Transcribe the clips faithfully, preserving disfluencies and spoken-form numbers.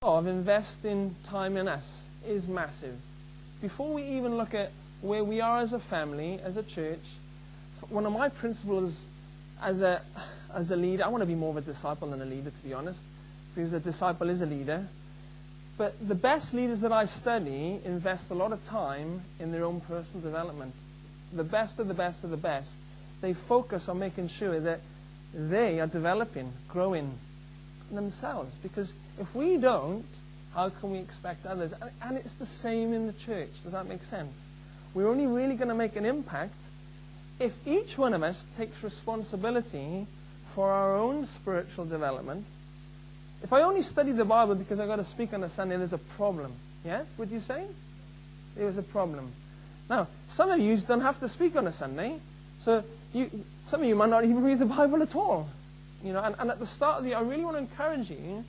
of investing time in us is massive. Before we even look at where we are as a family, as a church, one of my principles as a, as a leader, I want to be more of a disciple than a leader, to be honest, because a disciple is a leader. But the best leaders that I study invest a lot of time in their own personal development. The best of the best of the best. They focus on making sure that they are developing, growing themselves. Because if we don't, how can we expect others? And, and it's the same in the church. Does that make sense? We're only really going to make an impact if each one of us takes responsibility for our own spiritual development. If I only study the Bible because I've got to speak on a Sunday, there's a problem. Yes? Would you say? There was a problem. Now, some of you don't have to speak on a Sunday, so you, some of you might not even read the Bible at all. You know, and, and at the start of the year, I really want to encourage you,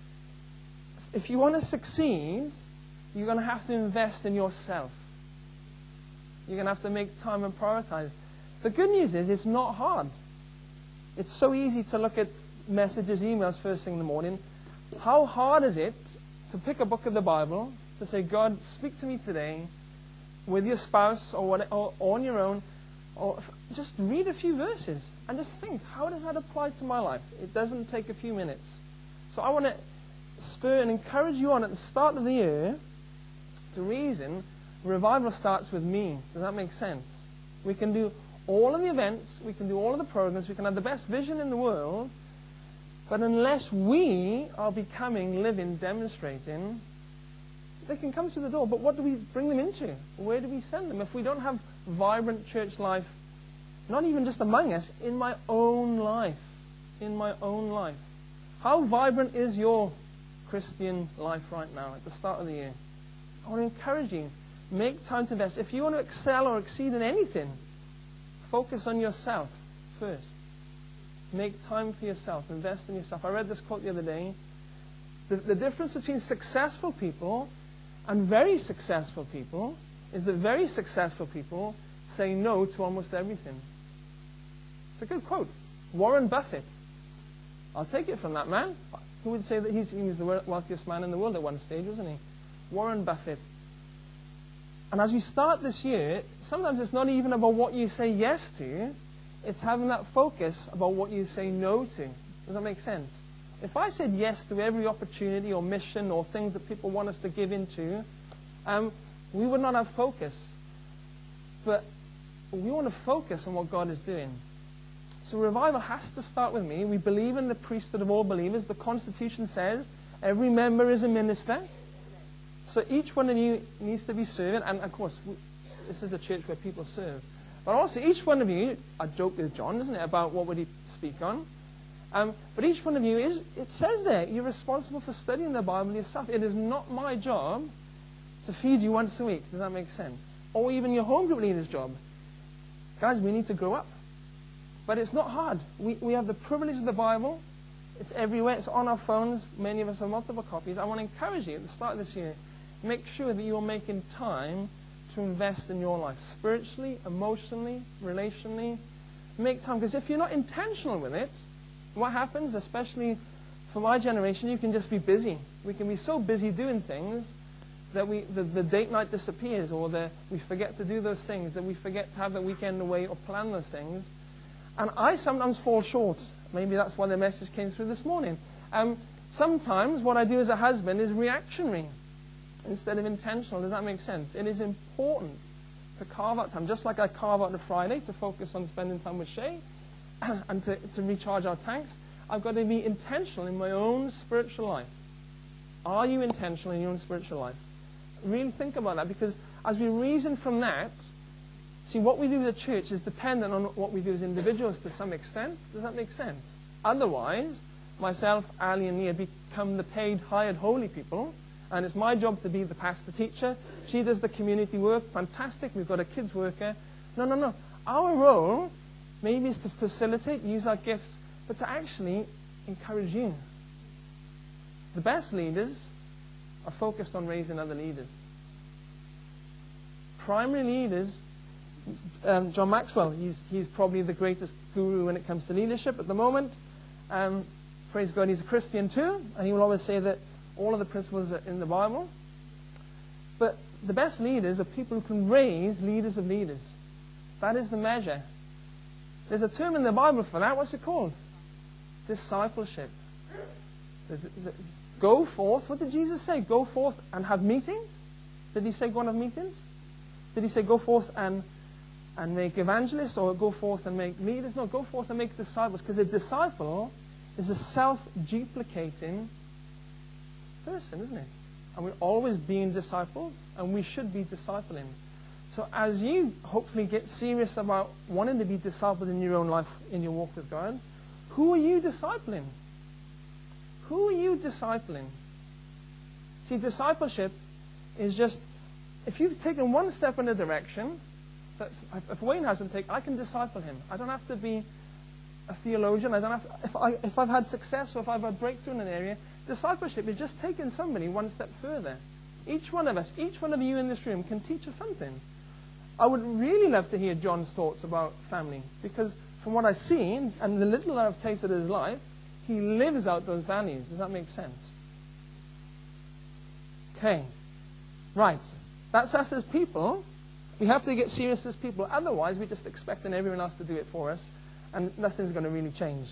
if you want to succeed, you're going to have to invest in yourself. You're going to have to make time and prioritize. The good news is it's not hard. It's so easy to look at messages, emails first thing in the morning. How hard is it to pick a book of the Bible, to say, God, speak to me today, with your spouse or, what, or on your own, or just read a few verses and just think, how does that apply to my life? It doesn't take a few minutes. So I want to spur and encourage you on at the start of the year to reason. Revival starts with me. Does that make sense? We can do all of the events, we can do all of the programs, we can have the best vision in the world, but unless we are becoming, living, demonstrating, they can come through the door, but what do we bring them into? Where do we send them? If we don't have vibrant church life, not even just among us, in my own life, in my own life. How vibrant is your Christian life right now at the start of the year? I want to encourage you, make time to invest. If you want to excel or exceed in anything, focus on yourself first. Make time for yourself, invest in yourself. I read this quote the other day. The, the difference between successful people and very successful people is that very successful people say no to almost everything. It's a good quote. Warren Buffett. I'll take it from that man. Who would say that he's, he was the wealthiest man in the world at one stage, wasn't he? Warren Buffett. And as we start this year, sometimes it's not even about what you say yes to. It's having that focus about what you say no to. Does that make sense? If I said yes to every opportunity or mission or things that people want us to give into, um, we would not have focus. But we want to focus on what God is doing. So revival has to start with me. We believe in the priesthood of all believers. The Constitution says every member is a minister. So each one of you needs to be serving. And of course, we, this is a church where people serve. But also each one of you, I joke with John, isn't it, about what would he speak on? Um, but each one of you is, it says there, you're responsible for studying the Bible yourself. It is not my job to feed you once a week. Does that make sense? Or even your home group leader's job. Guys, we need to grow up. But it's not hard. We, we have the privilege of the Bible. It's everywhere. It's on our phones. Many of us have multiple copies. I want to encourage you at the start of this year, make sure that you're making time to invest in your life. Spiritually, emotionally, relationally. Make time. Because if you're not intentional with it, what happens, especially for my generation, you can just be busy. We can be so busy doing things that we the, the date night disappears, or the, we forget to do those things, that we forget to have the weekend away or plan those things. And I sometimes fall short. Maybe that's why the message came through this morning. Um, sometimes what I do as a husband is reactionary instead of intentional. Does that make sense? It is important to carve out time, just like I carve out the Friday to focus on spending time with Shay and to, to recharge our tanks. I've got to be intentional in my own spiritual life. Are you intentional in your own spiritual life? Really think about that, because as we reason from that, see, what we do as a church is dependent on what we do as individuals to some extent. Does that make sense? Otherwise, myself, Ali, and Nia become the paid, hired, holy people, and it's my job to be the pastor teacher. She does the community work. Fantastic. We've got a kids worker. No, no, no. Our role maybe is to facilitate, use our gifts, but to actually encourage you. The best leaders are focused on raising other leaders. Primary leaders, um, John Maxwell, he's, he's probably the greatest guru when it comes to leadership at the moment. Um, praise God, he's a Christian too, and he will always say that all of the principles are in the Bible. But the best leaders are people who can raise leaders of leaders. That is the measure. There's a term in the Bible for that. What's it called? Discipleship. The, the, the, go forth. What did Jesus say? Go forth and have meetings? Did he say go and have meetings? Did he say go forth and, and make evangelists, or go forth and make leaders? No, go forth and make disciples. Because a disciple is a self-duplicating person, isn't it? And we're always being discipled, and we should be discipling. So as you hopefully get serious about wanting to be discipled in your own life, in your walk with God, who are you discipling? Who are you discipling? See, discipleship is just, if you've taken one step in a direction, that's, if Wayne hasn't taken, I can disciple him. I don't have to be a theologian. I don't have to, if, I, if I've had success or if I've had breakthrough in an area, discipleship is just taking somebody one step further. Each one of us, each one of you in this room can teach us something. I would really love to hear John's thoughts about family, because from what I've seen and the little that I've tasted of his life, he lives out those values. Does that make sense? Okay. Right. That's us as people. We have to get serious as people. Otherwise, we're just expecting everyone else to do it for us, and nothing's going to really change.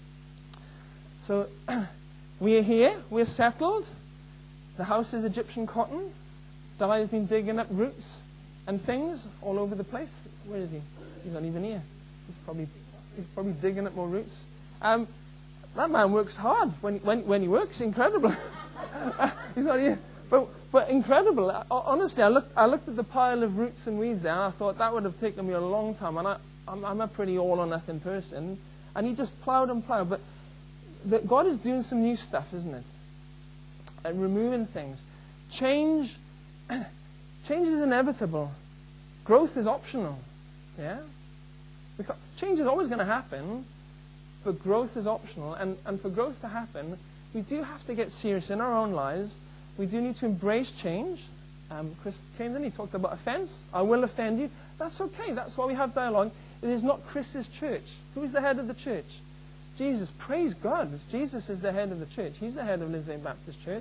So, we're here. We're settled. The house is Egyptian cotton. Di's been digging up roots and things all over the place. Where is he? He's not even here. He's probably, he's probably digging up more roots. Um, that man works hard. When, when, when he works, incredible. He's not here. But, but incredible. Honestly, I looked, I looked at the pile of roots and weeds there, and I thought that would have taken me a long time. And I, I'm, I'm a pretty all-or-nothing person. And he just plowed and plowed. But the, God is doing some new stuff, isn't it? And removing things. Change, change is inevitable. Growth is optional. Yeah? Because change is always going to happen, but growth is optional. And, and for growth to happen, we do have to get serious in our own lives. We do need to embrace change. Um, Chris came in, he talked about offense. I will offend you. That's okay. That's why we have dialogue. It is not Chris's church. Who is the head of the church? Jesus. Praise God. Jesus is the head of the church. He's the head of Lisbon Baptist Church.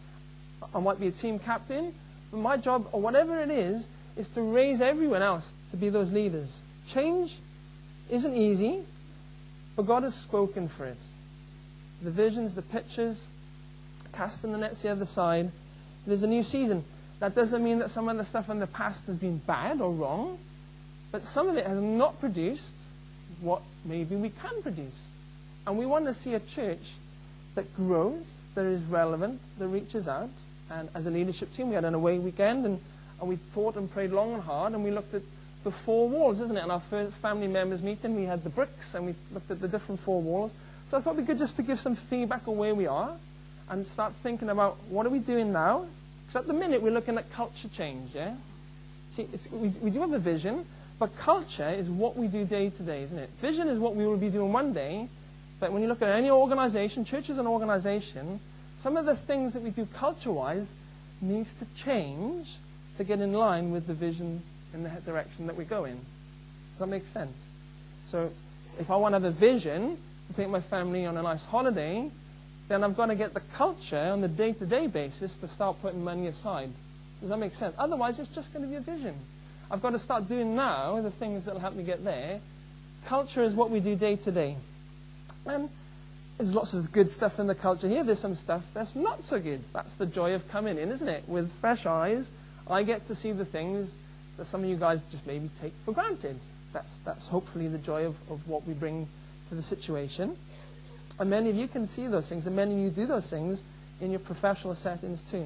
I might be a team captain, but my job, or whatever it is, is to raise everyone else to be those leaders. Change isn't easy, but God has spoken for it. The visions, the pictures, casting the nets the other side. There's a new season. That doesn't mean that some of the stuff in the past has been bad or wrong, but some of it has not produced what maybe we can produce. And we want to see a church that grows, that is relevant, that reaches out. And as a leadership team, we had an away weekend, and, and we thought and prayed long and hard, and we looked at the four walls, isn't it? In our first family members meeting, we had the bricks, and we looked at the different four walls. So I thought it'd be good just to give some feedback on where we are, and start thinking about what are we doing now? Because at the minute, we're looking at culture change, yeah? See, it's, we, we do have a vision, but culture is what we do day to day, isn't it? Vision is what we will be doing one day, but when you look at any organization, church is an organization, some of the things that we do culture-wise needs to change to get in line with the vision in the direction that we go in. Does that make sense? So if I want to have a vision to take my family on a nice holiday, then I've got to get the culture on the day-to-day basis to start putting money aside. Does that make sense? Otherwise, it's just going to be a vision. I've got to start doing now the things that will help me get there. Culture is what we do day-to-day. And there's lots of good stuff in the culture here. There's some stuff that's not so good. That's the joy of coming in, isn't it? With fresh eyes, I get to see the things that some of you guys just maybe take for granted. That's, that's hopefully the joy of, of what we bring to the situation. And many of you can see those things, and many of you do those things in your professional settings too.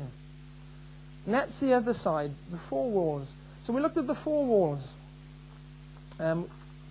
And that's the other side, the four walls. So we looked at the four walls. Um,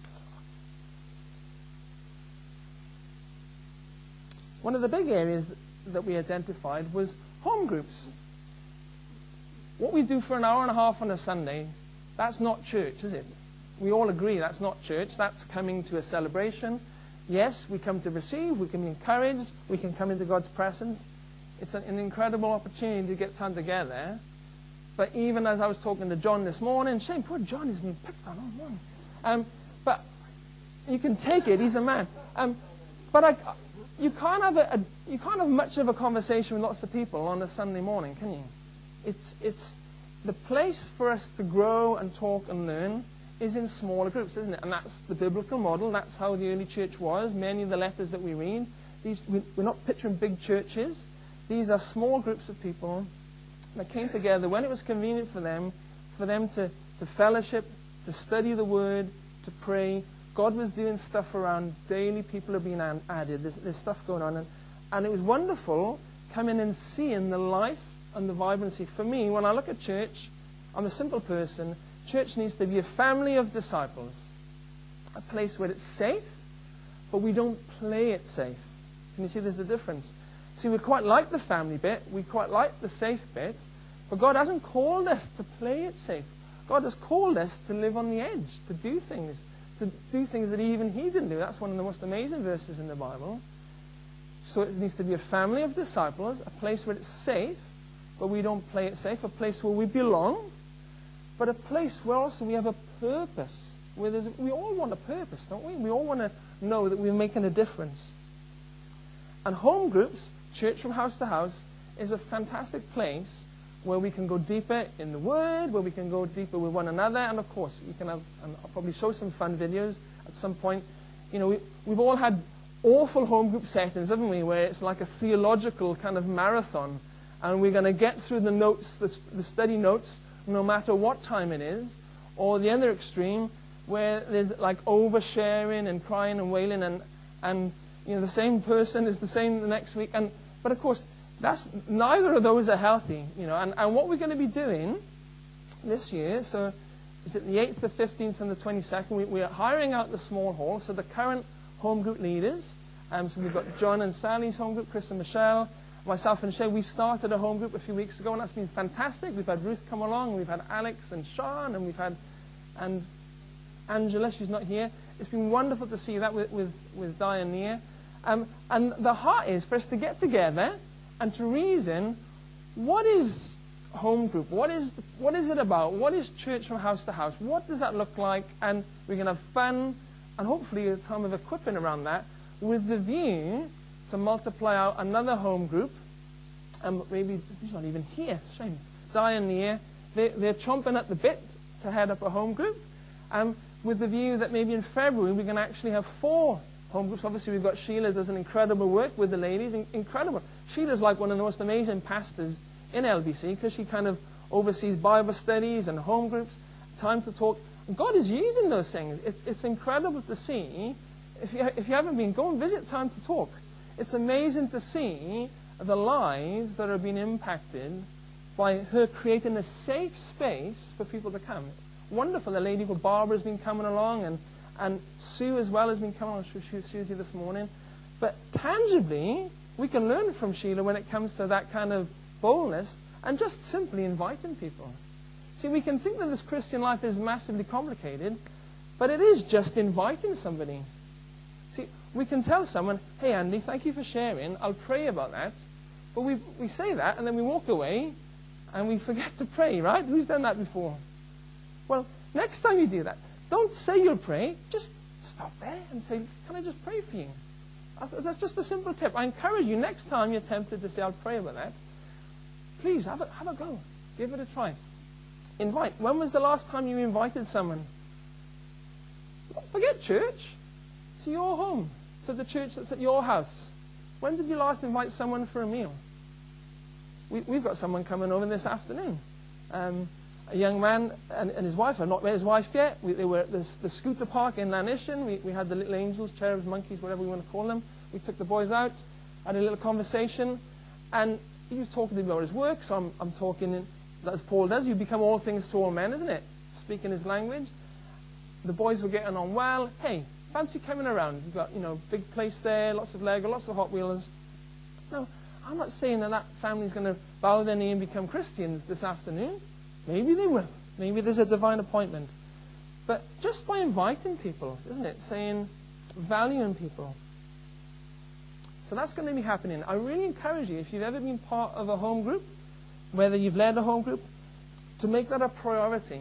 one of the big areas that we identified was home groups. What we do for an hour and a half on a Sunday, that's not church, is it? We all agree that's not church. That's coming to a celebration. Yes, we come to receive, we can be encouraged, we can come into God's presence. It's an, an incredible opportunity to get time together. But even as I was talking to John this morning, shame, poor John has been picked on all morning. Um, but you can take it, he's a man. Um, but I, you can't have a, a you can't have much of a conversation with lots of people on a Sunday morning, can you? It's it's the place for us to grow and talk and learn is in smaller groups, isn't it? And that's the biblical model. That's how the early church was. Many of the letters that we read, these we're not picturing big churches. These are small groups of people that came together when it was convenient for them, for them to, to fellowship, to study the Word, to pray. God was doing stuff around daily. People are being added. There's, there's stuff going on. And, and it was wonderful coming and seeing the life and the vibrancy. For me, when I look at church, I'm a simple person. Church needs to be a family of disciples. A place where it's safe, but we don't play it safe. Can you see there's the difference? See, we quite like the family bit. We quite like the safe bit. But God hasn't called us to play it safe. God has called us to live on the edge, to do things, to do things that even He didn't do. That's one of the most amazing verses in the Bible. So it needs to be a family of disciples, a place where it's safe, but we don't play it safe, a place where we belong, but a place where also we have a purpose. Where there's, we all want a purpose, don't we? We all want to know that we're making a difference. And home groups, church from house to house, is a fantastic place where we can go deeper in the Word, where we can go deeper with one another, and of course, we can have, and I'll probably show some fun videos at some point. You know, we, we've all had awful home group settings, haven't we, where it's like a theological kind of marathon, and we're going to get through the notes, the, the study notes, no matter what time it is, or the other extreme, where there's like oversharing and crying and wailing, and, and you know, the same person is the same the next week, and but of course, that's neither of those are healthy, you know. And, and what we're going to be doing this year, so is it the eighth, the fifteenth, and the twenty-second? We, we are hiring out the small hall. So the current home group leaders, um, so we've got John and Sally's home group, Chris and Michelle, myself and Shay. We started a home group a few weeks ago, and that's been fantastic. We've had Ruth come along, we've had Alex and Sean, and we've had and Angela. She's not here. It's been wonderful to see that with with, with Diane. Um, and the heart is for us to get together and to reason, what is home group? What is the, what is it about? What is church from house to house? What does that look like? And we can have fun and hopefully a time of equipping around that with the view to multiply out another home group. And um, maybe he's not even here. Shame. Diane here. They, they're chomping at the bit to head up a home group. Um, with the view that maybe in February we can actually have four home groups. Obviously, we've got Sheila does an incredible work with the ladies. In- incredible. Sheila's like one of the most amazing pastors in L B C because she kind of oversees Bible studies and home groups, time to talk. God is using those things. It's, it's incredible to see. If you, if you haven't been, go and visit Time to Talk. It's amazing to see the lives that are being impacted by her creating a safe space for people to come. Wonderful. A lady called Barbara has been coming along, and And Sue as well has been coming on. She, she, she was here this morning. But tangibly, we can learn from Sheila when it comes to that kind of boldness and just simply inviting people. See, we can think that this Christian life is massively complicated, but it is just inviting somebody. See, we can tell someone, hey, Andy, thank you for sharing. I'll pray about that. But we, we say that, and then we walk away, and we forget to pray, right? Who's done that before? Well, next time you do that, don't say you'll pray. Just stop there and say, can I just pray for you? That's just a simple tip. I encourage you, next time you're tempted to say, I'll pray about that, please have a, have a go. Give it a try. Invite. When was the last time you invited someone? Forget church. To your home. To the church that's at your house. When did you last invite someone for a meal? We, we've got someone coming over this afternoon. Um, A young man and, and his wife. I've not met his wife yet. We, they were at this, the scooter park in Lanishan. We, we had the little angels, cherubs, monkeys, whatever we want to call them. We took the boys out, had a little conversation, and he was talking to me about his work. So I'm, I'm talking, in, as Paul does, you become all things to all men, isn't it? Speaking his language. The boys were getting on well. Hey, fancy coming around? You've got, you know, big place there, lots of Lego, lots of Hot Wheels. No, I'm not saying that that family's going to bow their knee and become Christians this afternoon. Maybe they will. Maybe there's a divine appointment. But just by inviting people, isn't it? Saying, valuing people. So that's going to be happening. I really encourage you, if you've ever been part of a home group, whether you've led a home group, to make that a priority.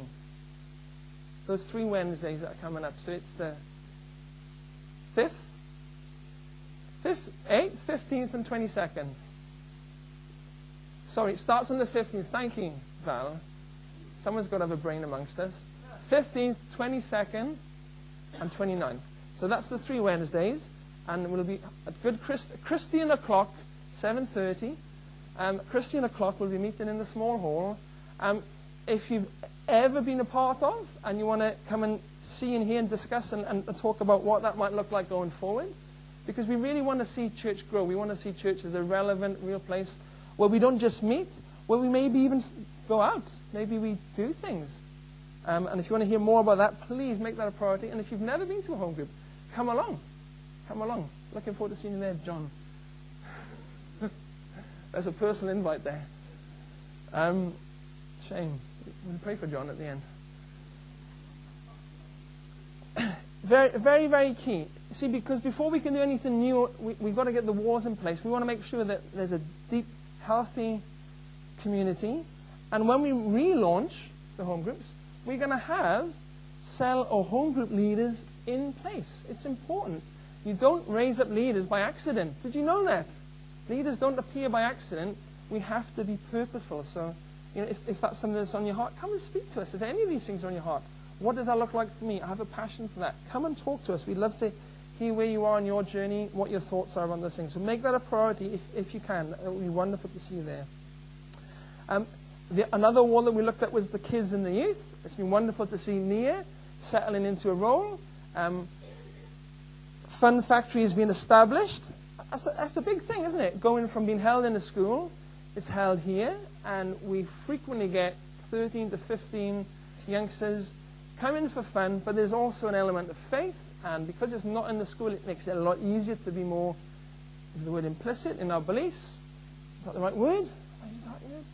Those three Wednesdays that are coming up. So it's the fifth, eighth, fifteenth, and twenty-second. Sorry, it starts on the fifteenth. Thank you, Val. Someone's got to have a brain amongst us. fifteenth, twenty-second, and twenty-ninth. So that's the three Wednesdays. And we'll be at Good Christ- Christian o'clock, seven thirty. Um, Christian o'clock, we'll be meeting in the small hall. Um, if you've ever been a part of, and you want to come and see and hear and discuss and, and talk about what that might look like going forward, because we really want to see church grow. We want to see church as a relevant, real place where we don't just meet, where we maybe even go out. Maybe we do things. Um, and if you want to hear more about that, please make that a priority. And if you've never been to a home group, come along. Come along. Looking forward to seeing you there, John. There's a personal invite there. Um, shame. We'll pray for John at the end. very, very, very key. See, because before we can do anything new, we, we've got to get the walls in place. We want to make sure that there's a deep, healthy community. And when we relaunch the home groups, we're going to have cell or home group leaders in place. It's important. You don't raise up leaders by accident. Did you know that? Leaders don't appear by accident. We have to be purposeful. So, you know, if, if that's something that's on your heart, come and speak to us. If any of these things are on your heart, what does that look like for me? I have a passion for that. Come and talk to us. We'd love to hear where you are on your journey, what your thoughts are on those things. So make that a priority if, if you can. It would be wonderful to see you there. Um, the, another one that we looked at was the kids and the youth. It's been wonderful to see Nia settling into a role. Um, Fun Factory has been established. That's a, that's a big thing, isn't it? Going from being held in a school, it's held here, and we frequently get thirteen to fifteen youngsters come in for fun, but there's also an element of faith, and because it's not in the school, it makes it a lot easier to be more, is the word implicit, in our beliefs. Is that the right word? Is that it?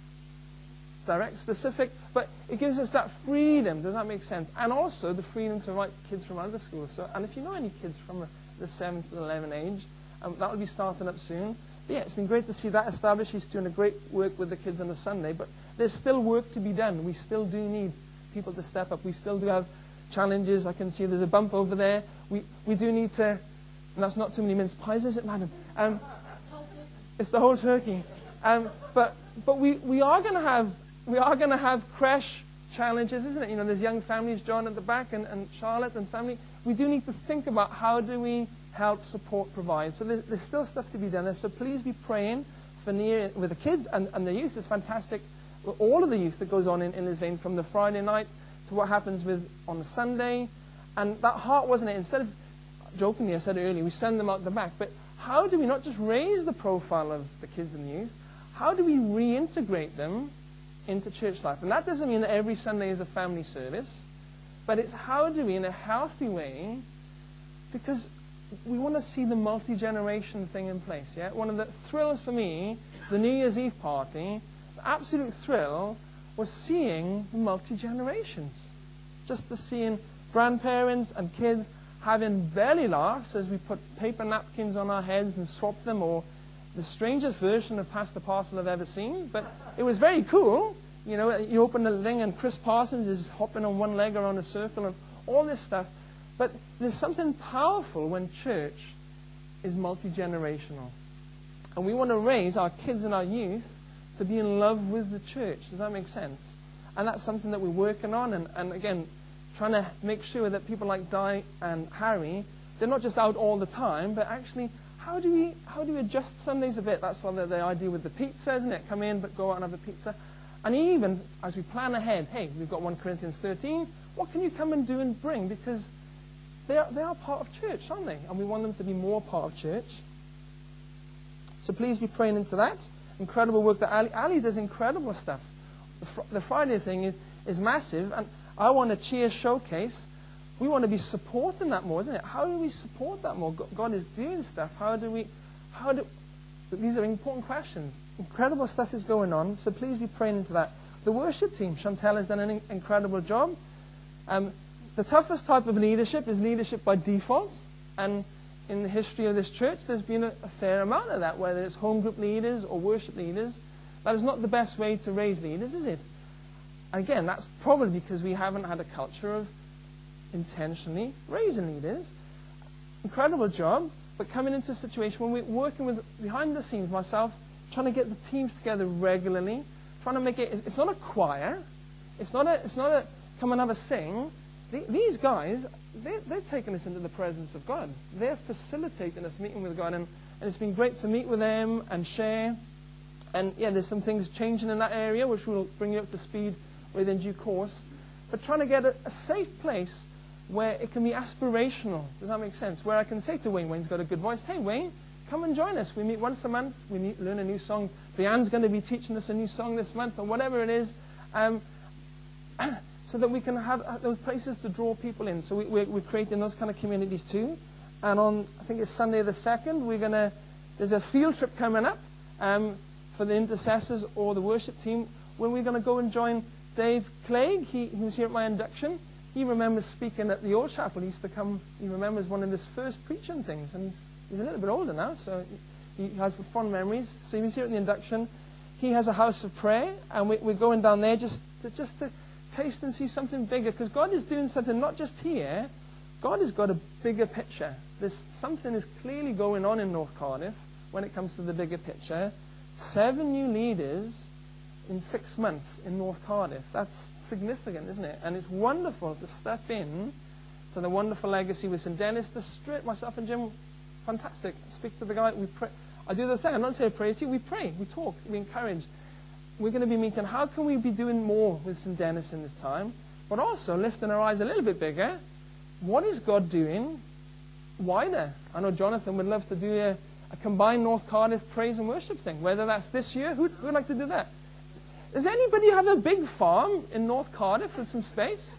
Direct, specific, but it gives us that freedom. Does that make sense? And also the freedom to invite kids from other schools. So, and if you know any kids from the seven to eleven age, um, that will be starting up soon. But yeah, it's been great to see that established. He's doing a great work with the kids on a Sunday, but there's still work to be done. We still do need people to step up. We still do have challenges. I can see there's a bump over there. We we do need to, and that's not too many mince pies, is it, madam? Um, it's the whole turkey. Um, but but we, we are going to have we are going to have crash challenges, isn't it? You know, there's young families, John at the back, and, and Charlotte and family. We do need to think about how do we help, support, provide. So there's, there's still stuff to be done there. So please be praying for Nia with the kids and, and the youth. It's fantastic. All of the youth that goes on in, in Lisbon, from the Friday night to what happens with on the Sunday. And that heart, wasn't it? Instead of, jokingly I said earlier, we send them out the back. But how do we not just raise the profile of the kids and the youth? How do we reintegrate them into church life? And that doesn't mean that every Sunday is a family service. But it's how do we, in a healthy way, because we want to see the multi-generation thing in place. Yeah, one of the thrills for me, the New Year's Eve party, the absolute thrill was seeing the multi-generations. Just to seeing grandparents and kids having belly laughs as we put paper napkins on our heads and swap them, or the strangest version of Pass the Parcel I've ever seen. But it was very cool. You know, you open the thing and Chris Parsons is hopping on one leg around a circle and all this stuff. But there's something powerful when church is multi-generational. And we want to raise our kids and our youth to be in love with the church. Does that make sense? And that's something that we're working on. And, and again, trying to make sure that people like Di and Harry, they're not just out all the time, but actually, how do we how do we adjust Sundays a bit? That's why the, the idea with the pizza, isn't it? Come in, but go out and have a pizza. And even as we plan ahead, hey, we've got First Corinthians thirteen, what can you come and do and bring? Because they are, they are part of church, aren't they? And we want them to be more part of church. So please be praying into that. Incredible work that Ali, Ali does incredible stuff. The, fr- the Friday thing is, is massive, and I want a cheer showcase. We want to be supporting that more, isn't it? How do we support that more? God is doing stuff. How do we, how do, these are important questions. Incredible stuff is going on, so please be praying into that. The worship team, Chantel has done an in- incredible job. Um, the toughest type of leadership is leadership by default, and in the history of this church, there's been a, a fair amount of that, whether it's home group leaders or worship leaders. That is not the best way to raise leaders, is it? Again, that's probably because we haven't had a culture of intentionally raising leaders. Incredible job. but coming into a situation when we're working with, behind the scenes, myself, trying to get the teams together regularly, trying to make it, it's not a choir, it's not a, it's not a come and have a sing. The, these guys, they, they're taking us into the presence of God. They're facilitating us meeting with God, and, and it's been great to meet with them and share. And yeah, there's some things changing in that area, which we'll bring you up to speed with in due course. But trying to get a, a safe place where it can be aspirational. Does that make sense? Where I can say to Wayne, Wayne's got a good voice, hey Wayne, come and join us. We meet once a month. We meet, learn a new song. Deanne's going to be teaching us a new song this month, or whatever it is, um, so that we can have those places to draw people in. So we, we're, we're creating those kind of communities too. And on, I think it's Sunday the second, we're going to, there's a field trip coming up um, for the intercessors or the worship team, when we're going to go and join Dave Clegg. He, he was here at my induction. He remembers speaking at the old chapel. He used to come, he remembers one of his first preaching things, and he's, he's a little bit older now, so he, he has fond memories. So he was here at the induction. He has a house of prayer, and we, we're going down there just to, just to taste and see something bigger, because God is doing something not just here. God has got a bigger picture. There's something is clearly going on in North Cardiff when it comes to the bigger picture. Seven new leaders in six months in North Cardiff. That's significant, isn't it? And it's wonderful to step in to the wonderful legacy with Saint Dennis, to straight myself and Jim, fantastic. Speak to the guy, we pray. I do the thing, I'm not saying I pray to you, we pray, we talk, we encourage. We're going to be meeting, how can we be doing more with Saint Dennis in this time? But also lifting our eyes a little bit bigger. What is God doing wider? I know Jonathan would love to do a, a combined North Cardiff praise and worship thing, whether that's this year. Who would like to do that? Does anybody have a big farm in North Cardiff with some space?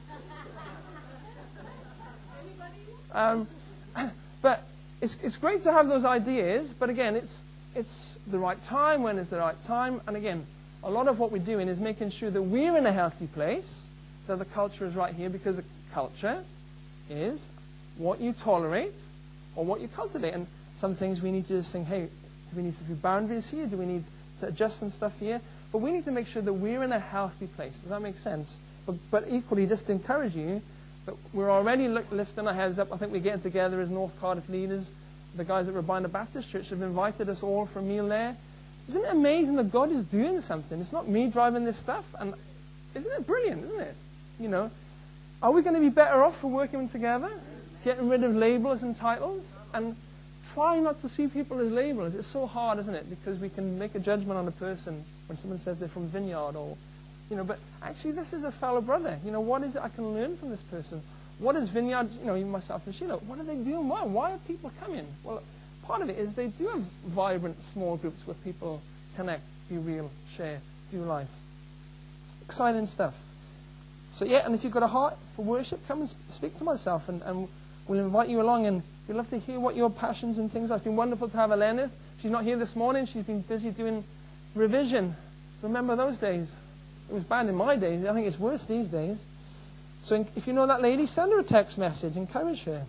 Um, but it's, it's great to have those ideas, but again, it's, it's the right time. When is the right time? And again, a lot of what we're doing is making sure that we're in a healthy place, that the culture is right here, because the culture is what you tolerate or what you cultivate. And some things we need to just think, hey, do we need to do boundaries here? Do we need to adjust some stuff here? But we need to make sure that we're in a healthy place. Does that make sense? But, but equally, just to encourage you, that we're already look, lifting our heads up. I think we're getting together as North Cardiff leaders. The guys at Rabina Baptist Church have invited us all for a meal there. Isn't it amazing that God is doing something? It's not me driving this stuff. And isn't it brilliant, isn't it? You know, are we going to be better off for working together? Getting rid of labels and titles? And try not to see people as labels. It's so hard, isn't it? Because we can make a judgment on a person when someone says they're from Vineyard, or, you know, but actually this is a fellow brother. You know, what is it I can learn from this person? What is Vineyard, you know, even myself and Sheila, what are they doing? Why? Why are people coming? Well, part of it is they do have vibrant small groups where people connect, be real, share, do life. Exciting stuff. So yeah, and if you've got a heart for worship, come and speak to myself, and, and we'll invite you along, and we'd love to hear what your passions and things are. It's been wonderful to have Elena. She's not here this morning. She's been busy doing revision. Remember those days? It was bad in my days. I think it's worse these days. So if you know that lady, send her a text message. Encourage her.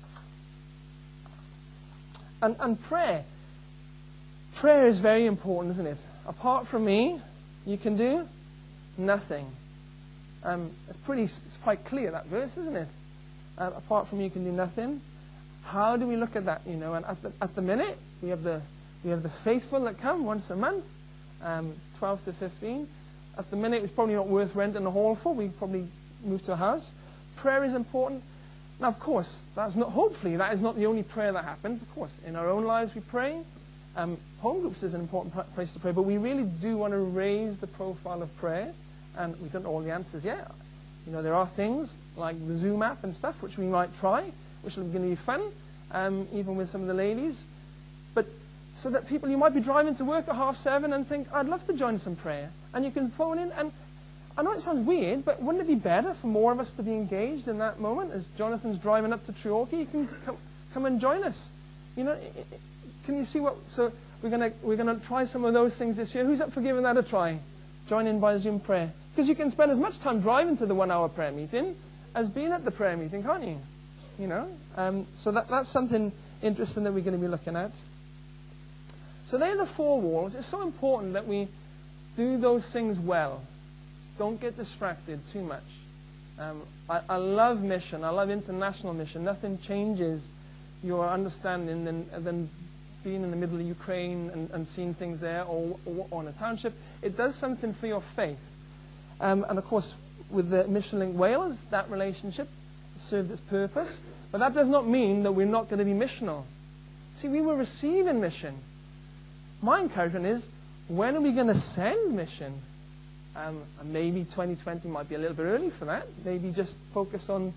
And, and prayer. Prayer is very important, isn't it? Apart from me, you can do nothing. Um, it's pretty, it's quite clear, that verse, isn't it? Uh, apart from you, you can do nothing. How do we look at that? You know, and at the, at the minute, we have the we have the faithful that come once a month, um, twelve to fifteen. At the minute, it's probably not worth renting a hall for. We probably move to a house. Prayer is important. Now, of course, that's not. Hopefully, that is not the only prayer that happens. Of course, in our own lives, we pray. Um, home groups is an important place to pray, but we really do want to raise the profile of prayer. And we don't know all the answers yet. You know, there are things like the Zoom app and stuff which we might try, which are going to be fun, um, even with some of the ladies. But so that people, you might be driving to work at half seven and think, I'd love to join some prayer. And you can phone in. And I know it sounds weird, but wouldn't it be better for more of us to be engaged in that moment? As Jonathan's driving up to Treorchy, you can come, come and join us. You know, can you see what? So we're going to we're going to try some of those things this year. Who's up for giving that a try? Join in by Zoom prayer. Because you can spend as much time driving to the one-hour prayer meeting as being at the prayer meeting, can't you? You know? Um, so that, that's something interesting that we're going to be looking at. So they're the four walls. It's so important that we do those things well. Don't get distracted too much. Um, I, I love mission. I love international mission. Nothing changes your understanding than, than being in the middle of Ukraine and, and seeing things there, or, or, or in a township. It does something for your faith. Um, and of course, with the Mission Link Wales, that relationship served its purpose. But that does not mean that we're not going to be missional. See, we were receiving mission. My encouragement is, when are we going to send mission? Um, and maybe twenty twenty might be a little bit early for that. Maybe just focus on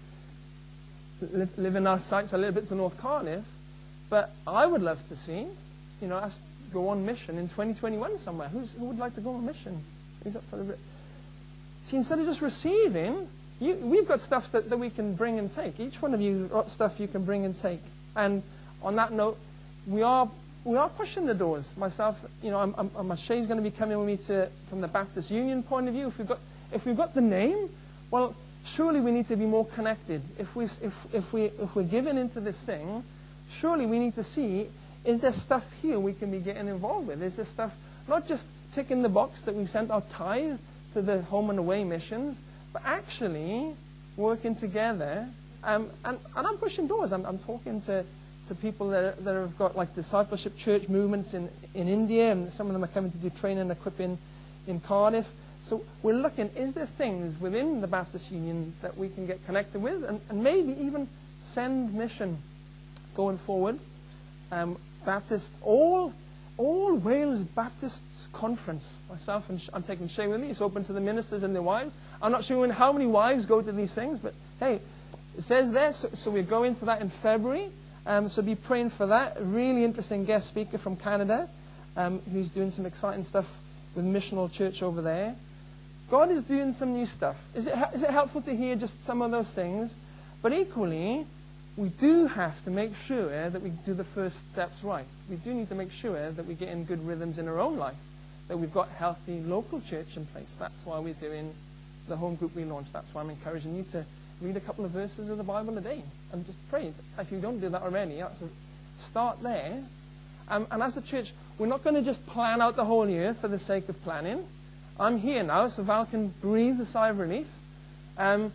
li living our sites a little bit to North Cardiff. But I would love to see, you know, us go on mission in twenty twenty-one somewhere. Who's, who would like to go on mission? Who's up for the... See, instead of just receiving, you, we've got stuff that, that we can bring and take. Each one of you has got stuff you can bring and take. And on that note, we are we are pushing the doors. Myself, you know, I'm, I'm, I'm Shay's going to be coming with me to from the Baptist Union point of view. If we've got if we've got the name, well, surely we need to be more connected. If we if if we if we're given into this thing, surely we need to see, is there stuff here we can be getting involved with? Is there stuff not just ticking the box that we sent our tithe to the home and away missions, but actually working together. Um, and, and I'm pushing doors. I'm, I'm talking to, to people that, are, that have got like discipleship church movements in, in India, and some of them are coming to do training and equipping in Cardiff. So we're looking, is there things within the Baptist Union that we can get connected with, and, and maybe even send mission going forward. Um, Baptist, all, all Wales Baptist Conference. Myself and Sh I'm taking Shay with me. It's open to the ministers and their wives. I'm not sure how many wives go to these things, but hey, it says there, so, so we're going to that in February. Um, so be praying for that. A really interesting guest speaker from Canada, um, who's doing some exciting stuff with Missional Church over there. God is doing some new stuff. Is it, is it helpful to hear just some of those things? But equally, we do have to make sure that we do the first steps right. We do need to make sure that we get in good rhythms in our own life, that we've got healthy local church in place. That's why we're doing the home group relaunch. That's why I'm encouraging you to read a couple of verses of the Bible a day and just pray. If you don't do that already, that's a start there. Um, and as a church, we're not going to just plan out the whole year for the sake of planning. I'm here now, so Val can breathe a sigh of relief. Um,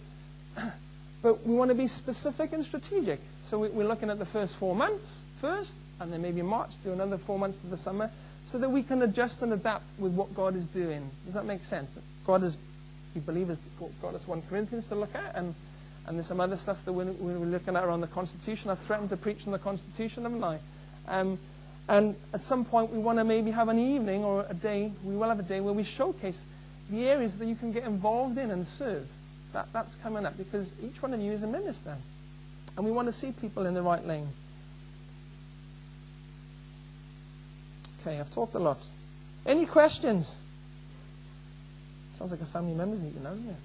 but we want to be specific and strategic. So we, we're looking at the first four months first, and then maybe in March do another four months to the summer, so that we can adjust and adapt with what God is doing. Does that make sense? God is, we believe, has got us First Corinthians to look at, and And there's some other stuff that we're, we're looking at around the Constitution. I've threatened to preach on the Constitution, haven't I? Um, and at some point, we want to maybe have an evening or a day. We will have a day where we showcase the areas that you can get involved in and serve. That, that's coming up, because each one of you is a minister. And we want to see people in the right lane. Okay, I've talked a lot. Any questions? Sounds like a family members meeting now, doesn't it?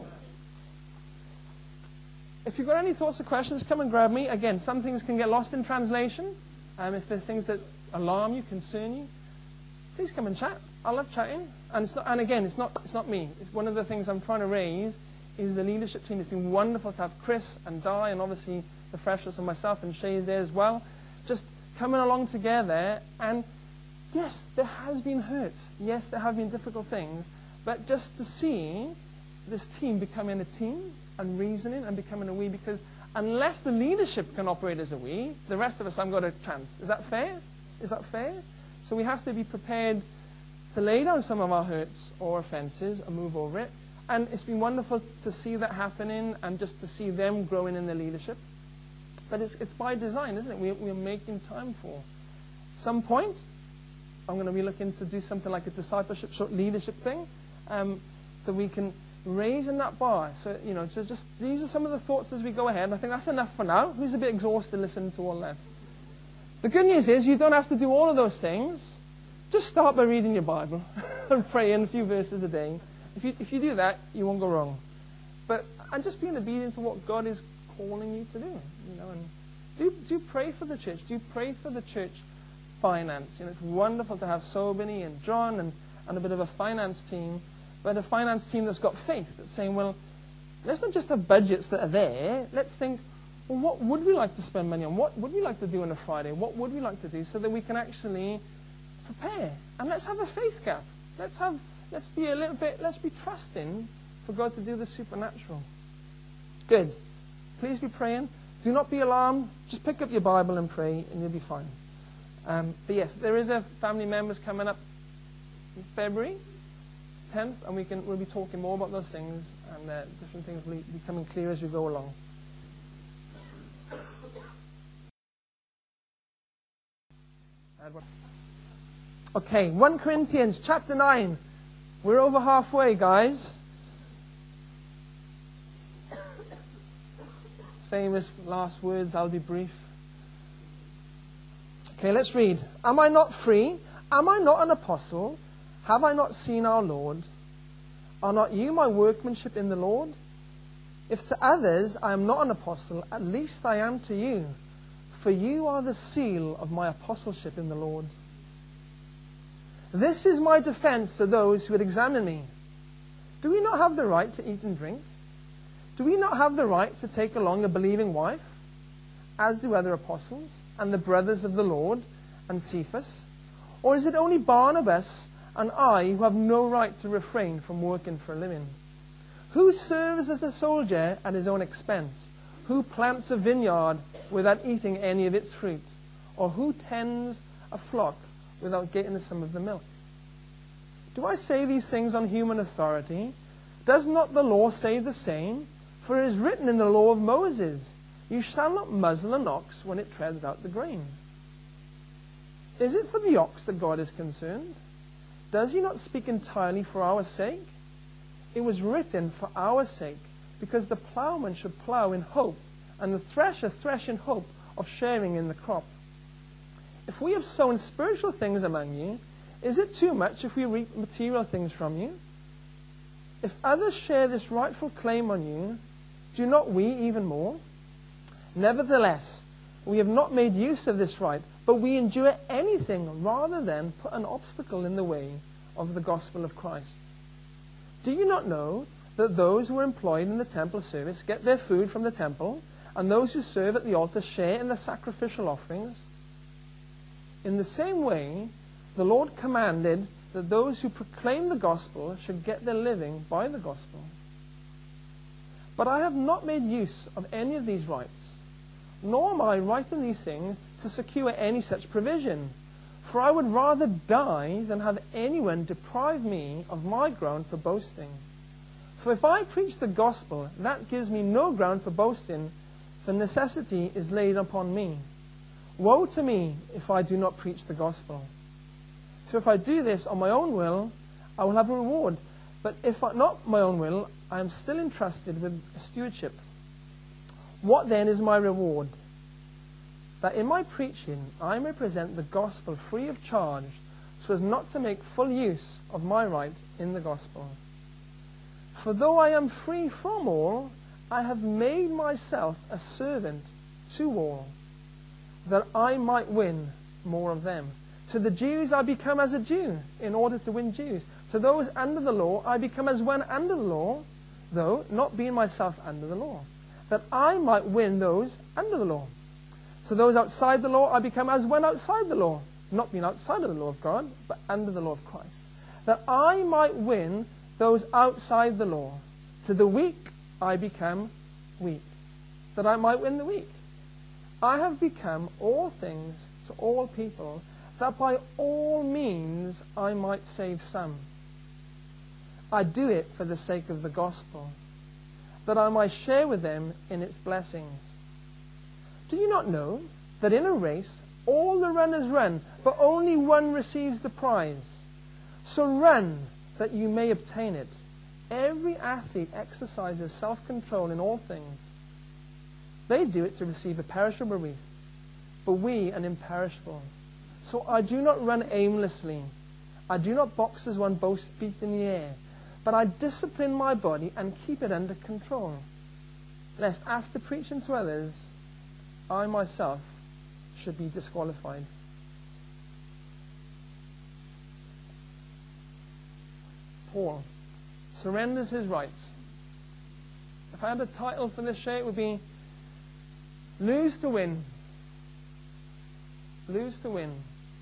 If you've got any thoughts or questions, come and grab me. Again, some things can get lost in translation. Um, if there are things that alarm you, concern you, please come and chat. I love chatting. And, it's not, and again, it's not, it's not me. It's one of the things I'm trying to raise is the leadership team. It's been wonderful to have Chris and Di, and obviously the Freshers and myself, and Shay is there as well. Just coming along together. And yes, there has been hurts. Yes, there have been difficult things. But just to see this team becoming a team, and reasoning and becoming a we, because unless the leadership can operate as a we, the rest of us haven't got a chance. Is that fair? Is that fair? So we have to be prepared to lay down some of our hurts or offenses and move over it. And it's been wonderful to see that happening and just to see them growing in their leadership. But it's, it's by design, isn't it? We, we're making time for. At some point, I'm going to be looking to do something like a discipleship short leadership thing, um, so we can raising that bar. So, you know, so just these are some of the thoughts as we go ahead. I think that's enough for now. Who's a bit exhausted listening to all that? The good news is you don't have to do all of those things. Just start by reading your Bible and praying a few verses a day. If you, if you do that, you won't go wrong. But and just being obedient to what God is calling you to do. You know, and do do pray for the church. Do pray for the church finance. You know, it's wonderful to have Sobany and John and, and a bit of a finance team. But a finance team that's got faith, that's saying, well, let's not just have budgets that are there. Let's think, well, what would we like to spend money on? What would we like to do on a Friday? What would we like to do so that we can actually prepare? And let's have a faith gap. Let's have, let's be a little bit, let's be trusting for God to do the supernatural. Good. Please be praying. Do not be alarmed. Just pick up your Bible and pray, and you'll be fine. Um, but yes, there is a family members coming up in February tenth, and we can, we'll be talking more about those things, and uh, different things will be becoming clear as we go along. Okay, First Corinthians chapter nine. We're over halfway, guys. Famous last words, I'll be brief. Okay, let's read. Am I not free? Am I not an apostle? Have I not seen our Lord? Are not you my workmanship in the Lord? If to others I am not an apostle, at least I am to you, for you are the seal of my apostleship in the Lord. This is my defense to those who would examine me. Do we not have the right to eat and drink? Do we not have the right to take along a believing wife, as do other apostles, and the brothers of the Lord, and Cephas? Or is it only Barnabas and I who have no right to refrain from working for a living? Who serves as a soldier at his own expense? Who plants a vineyard without eating any of its fruit? Or who tends a flock without getting some of the milk? Do I say these things on human authority? Does not the law say the same? For it is written in the law of Moses, you shall not muzzle an ox when it treads out the grain. Is it for the ox that God is concerned? Does he not speak entirely for our sake? It was written for our sake, because the plowman should plow in hope, and the thresher thresh in hope of sharing in the crop. If we have sown spiritual things among you, is it too much if we reap material things from you? If others share this rightful claim on you, do not we even more? Nevertheless, we have not made use of this right, but we endure anything rather than put an obstacle in the way of the gospel of Christ. Do you not know that those who are employed in the temple service get their food from the temple, and those who serve at the altar share in the sacrificial offerings? In the same way, the Lord commanded that those who proclaim the gospel should get their living by the gospel. But I have not made use of any of these rights, nor am I writing these things to secure any such provision. For I would rather die than have anyone deprive me of my ground for boasting. For if I preach the gospel, that gives me no ground for boasting, for necessity is laid upon me. Woe to me if I do not preach the gospel. For if I do this on my own will, I will have a reward. But if I, not my own will, I am still entrusted with a stewardship. What then is my reward? That in my preaching I may present the gospel free of charge, so as not to make full use of my right in the gospel. For though I am free from all, I have made myself a servant to all, that I might win more of them. To the Jews I become as a Jew, in order to win Jews. To those under the law I become as one under the law, though not being myself under the law, that I might win those under the law. To those outside the law I become as one outside the law, not being outside of the law of God, but under the law of Christ, that I might win those outside the law. To the weak I become weak, that I might win the weak. I have become all things to all people, that by all means I might save some. I do it for the sake of the gospel, that I might share with them in its blessings. Do you not know that in a race all the runners run, but only one receives the prize? So run that you may obtain it. Every athlete exercises self-control in all things. They do it to receive a perishable wreath, but we an imperishable. So I do not run aimlessly. I do not box as one boasts beat in the air, but I discipline my body and keep it under control, lest after preaching to others, I myself should be disqualified. Paul surrenders his rights. If I had a title for this show, it would be Lose to Win. Lose to win.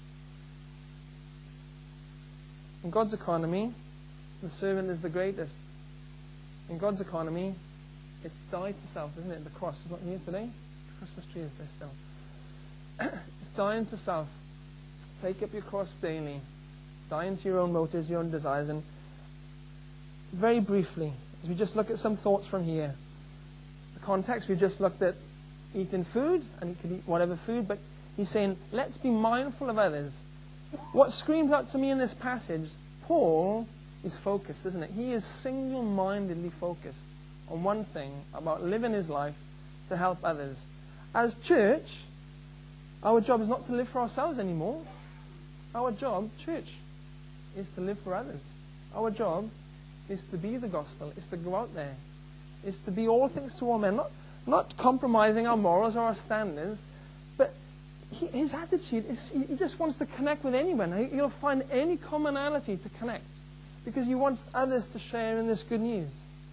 In God's economy, the servant is the greatest. In God's economy, it's die to self, isn't it? The cross is not here today. Christmas tree is there still? It's dying to self. Take up your cross daily. Die into your own motives, your own desires. And very briefly, as we just look at some thoughts from here, the context, we just looked at eating food, and you can eat whatever food, but he's saying, let's be mindful of others. What screams out to me in this passage, Paul is focused, isn't it? He is single-mindedly focused on one thing, about living his life to help others. As church, our job is not to live for ourselves anymore. Our job, church, is to live for others. Our job is to be the gospel, is to go out there, is to be all things to all men, not, not compromising our morals or our standards, but he, his attitude is he, he just wants to connect with anyone. He, he'll find any commonality to connect because he wants others to share in this good news.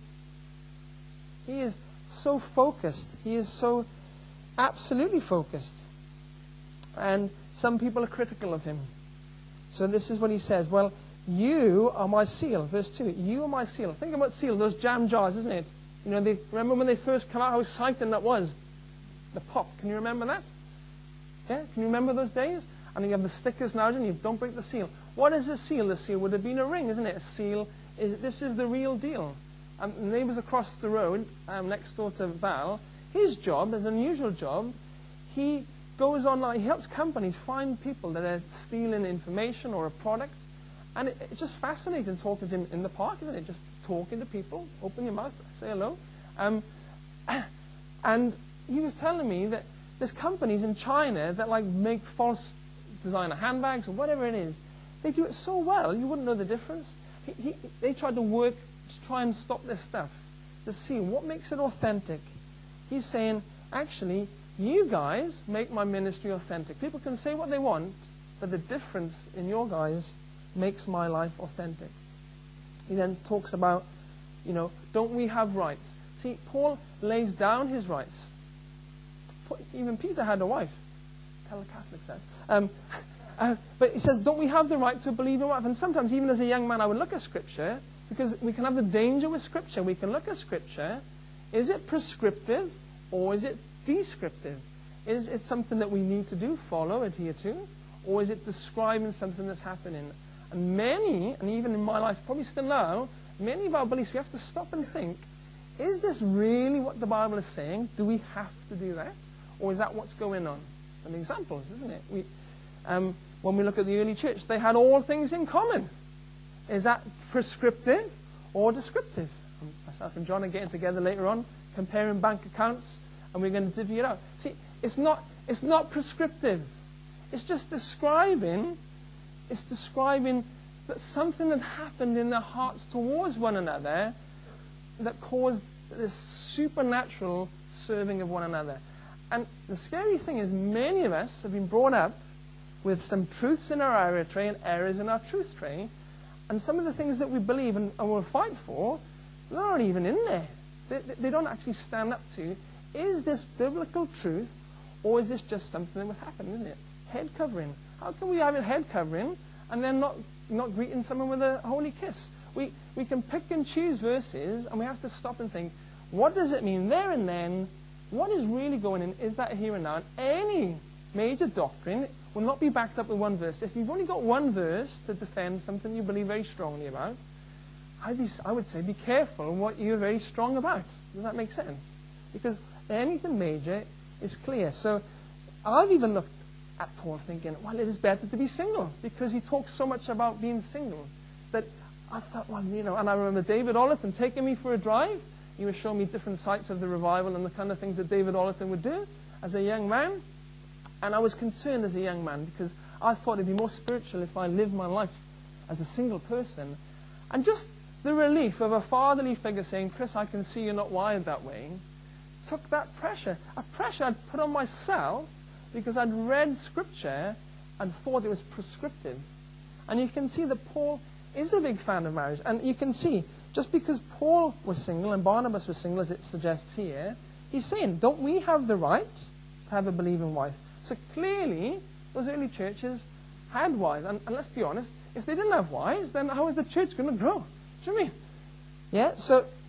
He is so focused. He is so absolutely focused. And some people are critical of him. So this is what he says. Well, you are my seal. Verse two. You are my seal. Think about seal, those jam jars, isn't it? You know, they, remember when they first come out, how exciting that was? The pop. Can you remember that? Yeah? Can you remember those days? And you have the stickers now, and you don't break the seal. What is a seal? The seal would have been a ring, isn't it? A seal is, this is the real deal. Um, the neighbours across the road, um, next door to Val, his job is an unusual job. He goes online, he helps companies find people that are stealing information or a product. And it, it's just fascinating talking to him in the park, isn't it? Just talking to people, open your mouth, say hello. Um, and he was telling me that there's companies in China that like make false designer handbags or whatever it is. They do it so well, you wouldn't know the difference. He, he, they tried to work to try and stop this stuff, to see what makes it authentic. He's saying, actually, you guys make my ministry authentic. People can say what they want, but the difference in your guys makes my life authentic. He then talks about, you know, don't we have rights? See, Paul lays down his rights. Even Peter had a wife. Tell the Catholics that. Um, uh, but he says, don't we have the right to a believing wife? And sometimes, even as a young man, I would look at Scripture, because we can have the danger with Scripture. We can look at Scripture. Is it prescriptive or is it descriptive? Is it something that we need to do, follow, adhere to? Or is it describing something that's happening? And many, and even in my life, probably still now, many of our beliefs, we have to stop and think, is this really what the Bible is saying? Do we have to do that? Or is that what's going on? Some examples, isn't it? We, um, when we look at the early church, they had all things in common. Is that prescriptive or descriptive? Myself and John are getting together later on, comparing bank accounts, and we're going to divvy it out. See, it's not, it's not prescriptive. It's just describing, it's describing that something had happened in their hearts towards one another that caused this supernatural serving of one another. And the scary thing is, many of us have been brought up with some truths in our error tray and errors in our truth tray, and some of the things that we believe and, and will fight for, they're not even in there. They, they don't actually stand up to, is this biblical truth, or is this just something that would happen, isn't it? Head covering. How can we have a head covering and then not, not greeting someone with a holy kiss? We, we can pick and choose verses, and we have to stop and think, what does it mean there and then? What is really going on? Is that here and now? And any major doctrine will not be backed up with one verse. If you've only got one verse to defend something you believe very strongly about, I'd be, I would say be careful what you're very strong about. Does that make sense? Because anything major is clear. So I've even looked at Paul thinking, well, it is better to be single, because he talks so much about being single that I thought, well, you know, and I remember David Ollerton taking me for a drive. He was showing me different sites of the revival and the kind of things that David Ollerton would do as a young man. And I was concerned as a young man, because I thought it'd be more spiritual if I lived my life as a single person. And just the relief of a fatherly figure saying, Chris, I can see you're not wired that way, took that pressure. A pressure I'd put on myself because I'd read Scripture and thought it was prescriptive. And you can see that Paul is a big fan of marriage. And you can see, just because Paul was single and Barnabas was single, as it suggests here, he's saying, don't we have the right to have a believing wife? So clearly, those early churches had wives. And, and let's be honest, if they didn't have wives, then how is the church going to grow? Do you know what I mean? Yeah, so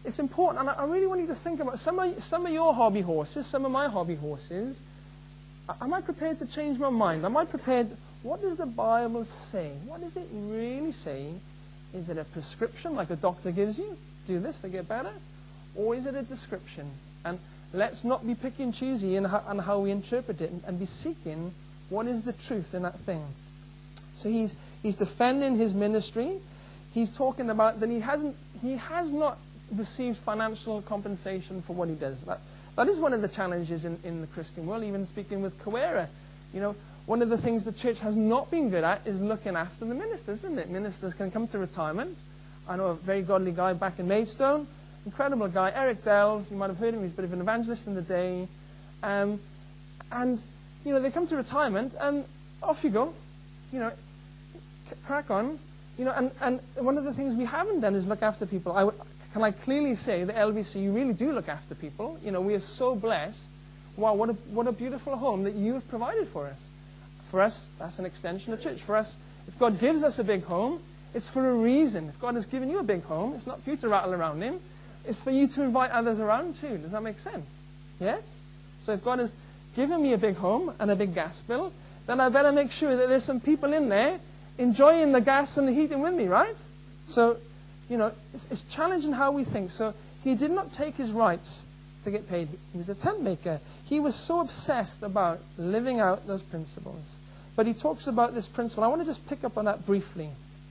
it's important, and I, I really want you to think about some of, some of your hobby horses, some of my hobby horses. Am I prepared to change my mind? Am I prepared? What does the Bible say? What does it really say? Is it a prescription like a doctor gives you? Do this to get better? Or is it a description? And let's not be picky and choosy in how, on how we interpret it, and, and be seeking what is the truth in that thing. So he's he's defending his ministry. He's talking about that he hasn't he has not received financial compensation for what he does. That that is one of the challenges in, in the Christian world. Even speaking with Kawera, you know, one of the things the church has not been good at is looking after the ministers, isn't it? Ministers can come to retirement. I know a very godly guy back in Maidstone, incredible guy, Eric Delve. You might have heard him. He's a bit of an evangelist in the day, um, and you know they come to retirement and off you go, you know, c- crack on, you know. And, and one of the things we haven't done is look after people. I w- can I clearly say that L B C, you really do look after people. You know, we are so blessed. Wow, what a what a beautiful home that you have provided for us. For us, that's an extension of church. For us, if God gives us a big home, it's for a reason. If God has given you a big home, it's not for you to rattle around in. It's for you to invite others around too. Does that make sense? Yes? So if God has given me a big home and a big gas bill, then I better make sure that there's some people in there enjoying the gas and the heating with me, right? So, you know, it's, it's challenging how we think. So he did not take his rights to get paid. He was a tent maker. He was so obsessed about living out those principles. But he talks about this principle. I want to just pick up on that briefly.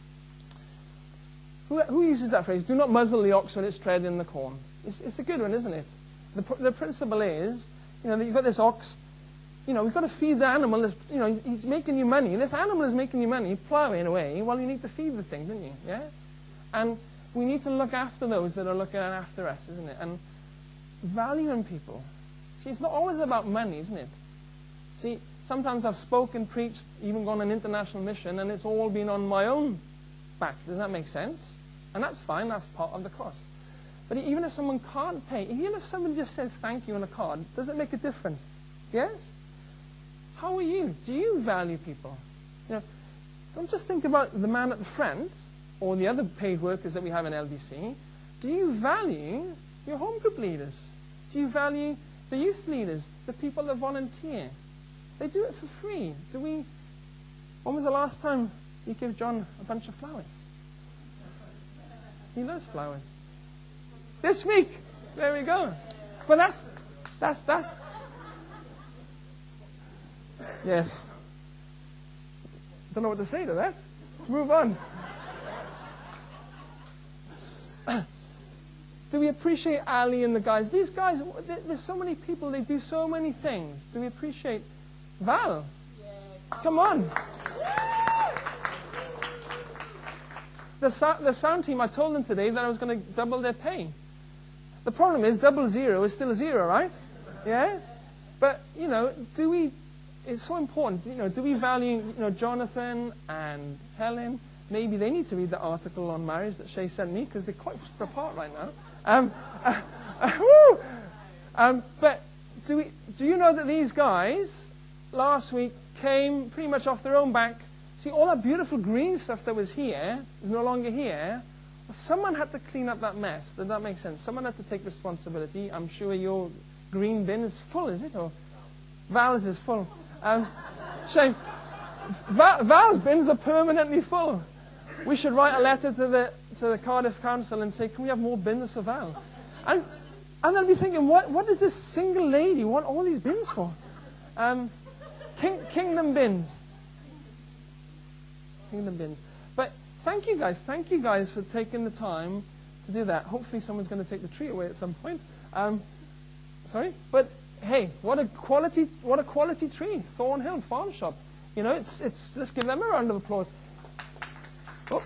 Who, who uses that phrase? Do not muzzle the ox when it's treading in the corn. It's, it's a good one, isn't it? The, the principle is, you know, that you've got this ox. You know, we've got to feed the animal. That's, you know, he's making you money. This animal is making you money, plowing away. Well, you need to feed the thing, don't you? Yeah? And we need to look after those that are looking after us, isn't it? And valuing people. See, it's not always about money, isn't it? See, sometimes I've spoken, preached, even gone on an international mission, and it's all been on my own back. Does that make sense? And that's fine. That's part of the cost. But even if someone can't pay, even if somebody just says thank you on a card, does it make a difference? Yes? How are you? Do you value people? You know, don't just think about the man at the front or the other paid workers that we have in L B C. Do you value your home group leaders? Do you value the youth leaders, the people that volunteer? They do it for free. Do we? When was the last time you gave John a bunch of flowers? He loves flowers. This week. There we go. But that's, that's, that's, yes. Don't know what to say to that. Move on. Do we appreciate Ali and the guys? These guys, there's so many people, they do so many things. Do we appreciate Val? Come on. The, so- the sound team, I told them today that I was going to double their pay. The problem is double zero is still a zero, right? Yeah? But, you know, do we, it's so important, you know, do we value, you know, Jonathan and Helen? Maybe they need to read the article on marriage that Shay sent me, because they're quite far apart right now. Um, uh, uh, woo! Um, but do we, do you know that these guys last week came pretty much off their own back? See, all that beautiful green stuff that was here is no longer here. Someone had to clean up that mess. Does that make sense? Someone had to take responsibility. I'm sure your green bin is full, is it? Or Val's is full. Um, shame. Val, Val's bins are permanently full. We should write a letter to the to the Cardiff Council and say, can we have more bins for Val? And and they'll be thinking, what what does this single lady want all these bins for? Um, King, Kingdom bins. Kingdom bins. But thank you guys. Thank you guys for taking the time to do that. Hopefully someone's going to take the tree away at some point. Um, sorry? But hey, what a quality what a quality tree. Thornhill Farm Shop. You know, it's it's let's give them a round of applause. Oh.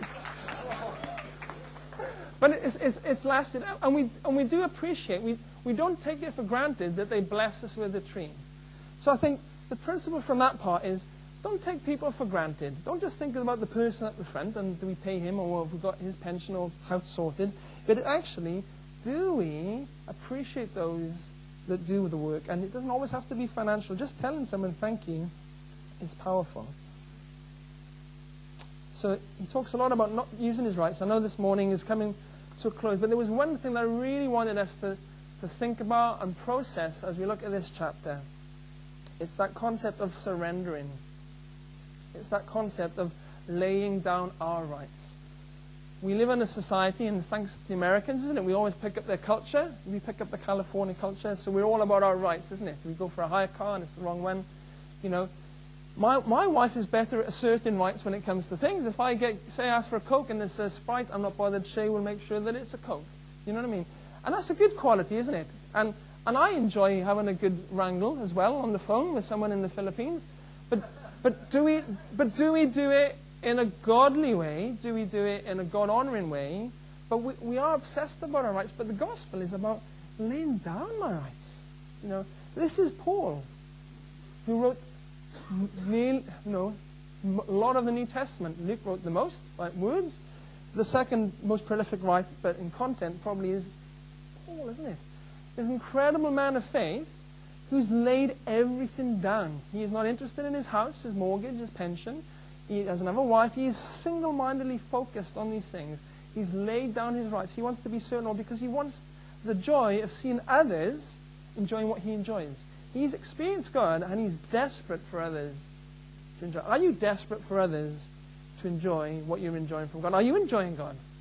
But it's, it's, it's lasted, and we, and we do appreciate, we, we don't take it for granted that they bless us with a tree. So I think the principle from that part is, don't take people for granted. Don't just think about the person at the front, and do we pay him, or have we got his pension or house sorted. But actually, do we appreciate those that do the work? And it doesn't always have to be financial. Just telling someone thank you is powerful. So he talks a lot about not using his rights. I know this morning is coming to a close. But there was one thing that I really wanted us to, to think about and process as we look at this chapter. It's that concept of surrendering. It's that concept of laying down our rights. We live in a society, and thanks to the Americans, isn't it? We always pick up their culture. We pick up the California culture, so we're all about our rights, isn't it? We go for a hire car and it's the wrong one. You know, my my wife is better at asserting rights when it comes to things. If I get, say, I ask for a Coke and it's a Sprite, I'm not bothered. Shay will make sure that it's a Coke. You know what I mean? And that's a good quality, isn't it? And and I enjoy having a good wrangle as well on the phone with someone in the Philippines. But but do we but do we do it in a godly way? Do we do it in a God-honoring way? But we, we are obsessed about our rights. But the gospel is about laying down my rights. You know, this is Paul, who wrote nearly, no, a lot of the New Testament. Luke wrote the most, like words. The second most prolific writer, but in content, probably is Paul, isn't it? This incredible man of faith who's laid everything down. He is not interested in his house, his mortgage, his pension. He doesn't have a wife. He is single-mindedly focused on these things. He's laid down his rights. He wants to be certain because he wants the joy of seeing others enjoying what he enjoys. He's experienced God, and he's desperate for others to enjoy. Are you desperate for others to enjoy what you're enjoying from God? Are you enjoying God?